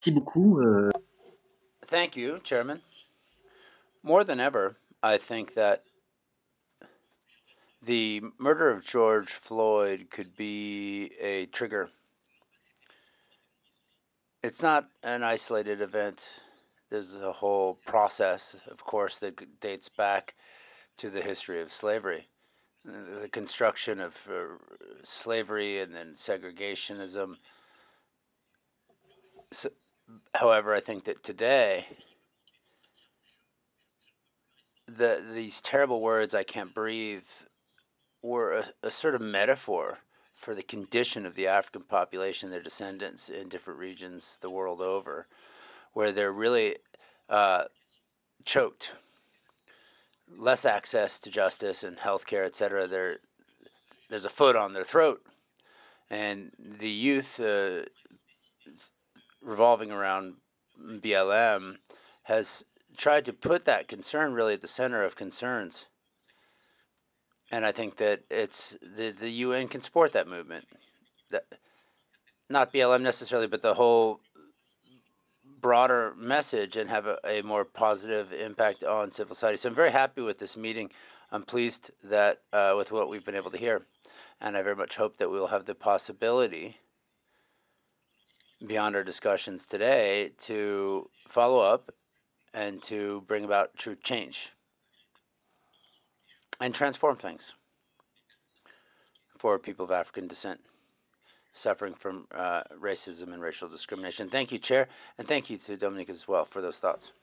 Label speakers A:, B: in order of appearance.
A: Merci beaucoup.
B: Thank you, Chairman. More than ever, I think that the murder of George Floyd could be a trigger. It's not an isolated event. There's a whole process, of course, that dates back to the history of slavery, the construction of slavery and then segregationism. So, however, I think that today, these terrible words, "I can't breathe," were a sort of metaphor for the condition of the African population, their descendants in different regions the world over, where they're really uh, choked, less access to justice and healthcare, et cetera. There's a foot on their throat, and the youth revolving around BLM has tried to put that concern really at the center of concerns. And I think that it's the UN can support that movement. That, not BLM necessarily, but the whole broader message and have a more positive impact on civil society. So I'm very happy with this meeting. I'm pleased that with what we've been able to hear, and I very much hope that we will have the possibility, beyond our discussions today, to follow up and to bring about true change and transform things for people of African descent suffering from racism and racial discrimination. Thank you, Chair, and thank you to Dominique as well for those thoughts.